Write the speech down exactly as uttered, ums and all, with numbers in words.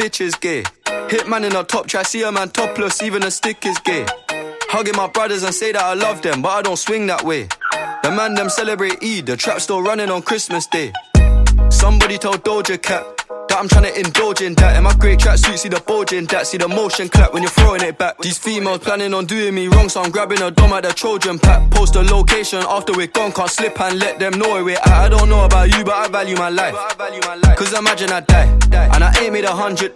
bitch is gay. Hit man in a top try, see a man topless, even a stick is gay. Hugging my brothers and say that I love them, but I don't swing that way. The man them celebrate Eid, the trap still running on Christmas Day. Somebody told Doja Cat that I'm tryna indulge in that. In my great tracksuit, see the bulge in that. See the motion clap when you're throwing it back. These females planning on doing me wrong, so I'm grabbing a dom at the Trojan pack. Post a location after we're gone, can't slip and let them know where we're at. I don't know about you, but I value my life. Cause imagine I die, and I ain't made a hundred